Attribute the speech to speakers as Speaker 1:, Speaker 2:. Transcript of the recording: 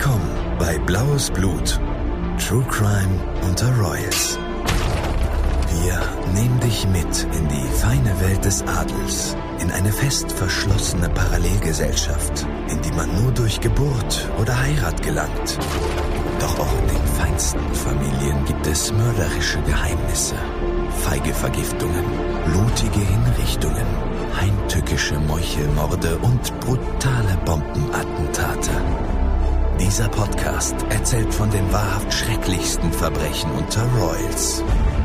Speaker 1: Willkommen bei Blaues Blut, True Crime unter Royals. Wir nehmen dich mit in die feine Welt des Adels, in eine fest verschlossene Parallelgesellschaft, in die man nur durch Geburt oder Heirat gelangt. Doch auch in den feinsten Familien gibt es mörderische Geheimnisse, feige Vergiftungen, blutige Hinrichtungen, heimtückische Meuchelmorde und brutale Bombenattentate. Dieser Podcast erzählt von den wahrhaft schrecklichsten Verbrechen unter Royals.